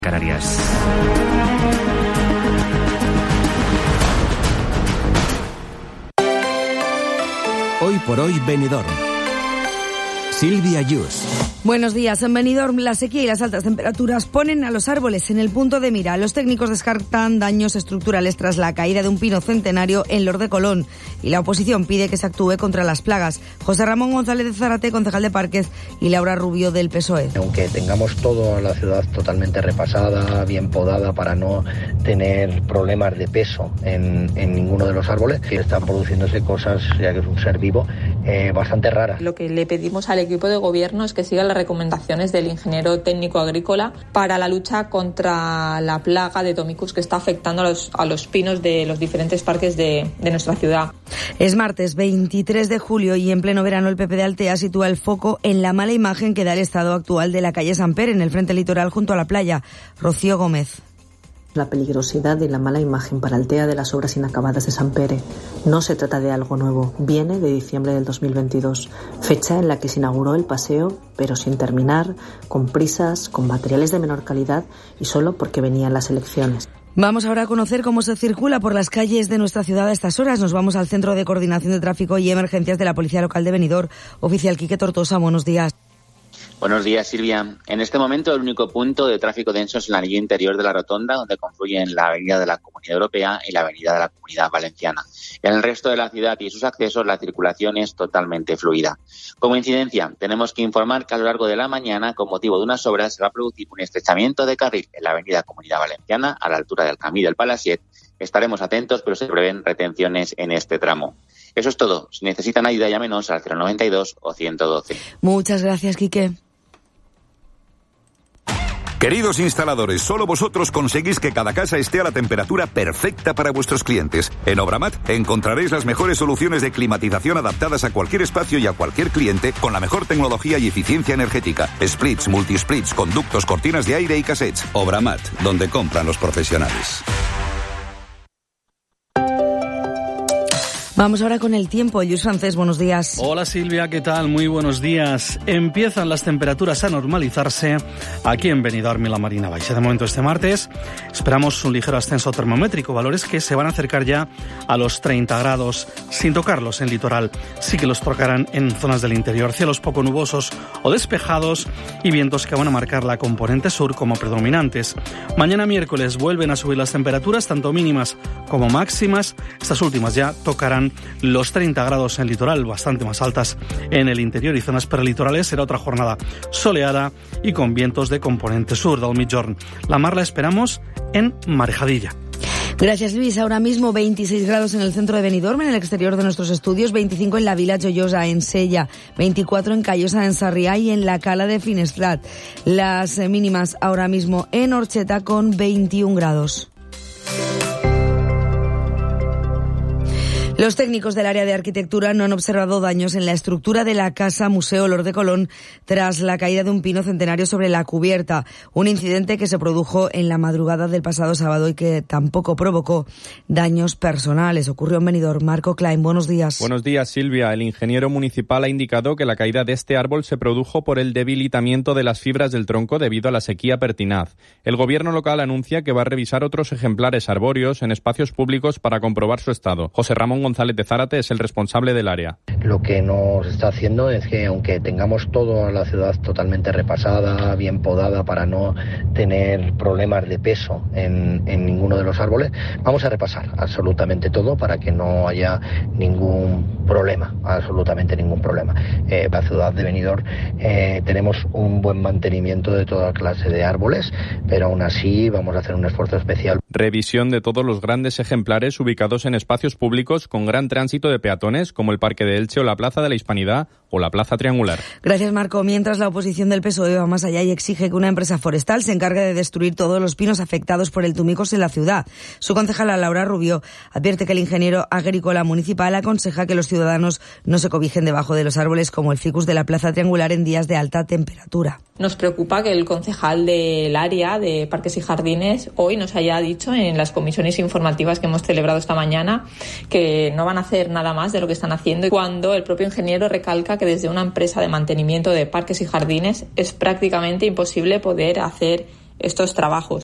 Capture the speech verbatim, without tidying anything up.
Canarias. Hoy por hoy Benidorm. Silvia Yus. Buenos días. En Benidorm, la sequía y las altas temperaturas ponen a los árboles en el punto de mira. Los técnicos descartan daños estructurales tras la caída de un pino centenario en Lor de Colón y la oposición pide que se actúe contra las plagas. José Ramón González de Zárate, concejal de Parques, y Laura Rubio del P S O E. Aunque tengamos toda la ciudad totalmente repasada, bien podada para no tener problemas de peso en, en ninguno de los árboles, están produciéndose cosas, ya que es un ser vivo, eh, bastante raras. Lo que le pedimos al equipo de gobierno es que siga las recomendaciones del ingeniero técnico agrícola para la lucha contra la plaga de Tomicus que está afectando a los, a los pinos de los diferentes parques de, de nuestra ciudad. Es martes veintitrés de julio y en pleno verano el P P de Altea sitúa el foco en la mala imagen que da el estado actual de la calle San Pere en el frente litoral junto a la playa. Rocío Gómez. La peligrosidad y la mala imagen para Altea de las obras inacabadas de San Pere no se trata de algo nuevo, viene de diciembre del dos mil veintidós, fecha en la que se inauguró el paseo, pero sin terminar, con prisas, con materiales de menor calidad y solo porque venían las elecciones. Vamos ahora a conocer cómo se circula por las calles de nuestra ciudad a estas horas. Nos vamos al Centro de Coordinación de Tráfico y Emergencias de la Policía Local de Benidorm. Oficial Quique Tortosa, buenos días. Buenos días, Silvia. En este momento, el único punto de tráfico denso es el anillo interior de la rotonda, donde confluyen la avenida de la Comunidad Europea y la avenida de la Comunidad Valenciana. En el resto de la ciudad y sus accesos, la circulación es totalmente fluida. Como incidencia, tenemos que informar que a lo largo de la mañana, con motivo de unas obras, se va a producir un estrechamiento de carril en la avenida Comunidad Valenciana, a la altura del Camí del Palasiet. Estaremos atentos, pero se prevén retenciones en este tramo. Eso es todo. Si necesitan ayuda, llámenos al cero noventa y dos o ciento doce. Muchas gracias, Quique. Queridos instaladores, solo vosotros conseguís que cada casa esté a la temperatura perfecta para vuestros clientes. En Obramat encontraréis las mejores soluciones de climatización adaptadas a cualquier espacio y a cualquier cliente con la mejor tecnología y eficiencia energética. Splits, multisplits, conductos, cortinas de aire y cassettes. Obramat, donde compran los profesionales. Vamos ahora con el tiempo. Lluís Francés, buenos días. Hola Silvia, ¿qué tal? Muy buenos días. Empiezan las temperaturas a normalizarse aquí en Benidorm y la Marina Baixa. De momento este martes esperamos un ligero ascenso termométrico, valores que se van a acercar ya a los treinta grados, sin tocarlos en litoral. Sí que los tocarán en zonas del interior, cielos poco nubosos o despejados y vientos que van a marcar la componente sur como predominantes. Mañana miércoles vuelven a subir las temperaturas, tanto mínimas como máximas. Estas últimas ya tocarán los treinta grados en el litoral, bastante más altas en el interior y zonas prelitorales. Será otra jornada soleada y con vientos de componente sur del Migjorn. La mar la esperamos en Marejadilla. Gracias, Luis. Ahora mismo veintiséis grados en el centro de Benidorm, en el exterior de nuestros estudios, veinticinco en la Vila Joyosa, en Sella, veinticuatro en Callosa, en Sarriá y en la Cala de Finestrat. Las mínimas ahora mismo en Orcheta con veintiún grados. Los técnicos del área de arquitectura no han observado daños en la estructura de la Casa Museo Lor de Colón tras la caída de un pino centenario sobre la cubierta, un incidente que se produjo en la madrugada del pasado sábado y que tampoco provocó daños personales. Ocurrió en Benidorm. Marco Klein, buenos días. Buenos días, Silvia. El ingeniero municipal ha indicado que la caída de este árbol se produjo por el debilitamiento de las fibras del tronco debido a la sequía pertinaz. El gobierno local anuncia que va a revisar otros ejemplares arbóreos en espacios públicos para comprobar su estado. José Ramón González de Zárate es el responsable del área. Lo que nos está haciendo es que aunque tengamos toda la ciudad totalmente repasada, bien podada para no tener problemas de peso en, en ninguno de los árboles, vamos a repasar absolutamente todo para que no haya ningún problema, absolutamente ningún problema. Eh, la ciudad de Benidorm eh, tenemos un buen mantenimiento de toda clase de árboles, pero aún así vamos a hacer un esfuerzo especial. Revisión de todos los grandes ejemplares ubicados en espacios públicos con gran tránsito de peatones, como el Parque de Elche o la Plaza de la Hispanidad o la Plaza Triangular. Gracias, Marco. Mientras la oposición del P S O E va más allá y exige que una empresa forestal se encargue de destruir todos los pinos afectados por el Tumicos en la ciudad. Su concejala Laura Rubio advierte que el ingeniero agrícola municipal aconseja que los ciudadanos no se cobijen debajo de los árboles como el ficus de la Plaza Triangular en días de alta temperatura. Nos preocupa que el concejal del área de Parques y Jardines hoy nos haya dicho en las comisiones informativas que hemos celebrado esta mañana que no van a hacer nada más de lo que están haciendo, cuando el propio ingeniero recalca que desde una empresa de mantenimiento de parques y jardines es prácticamente imposible poder hacer estos trabajos.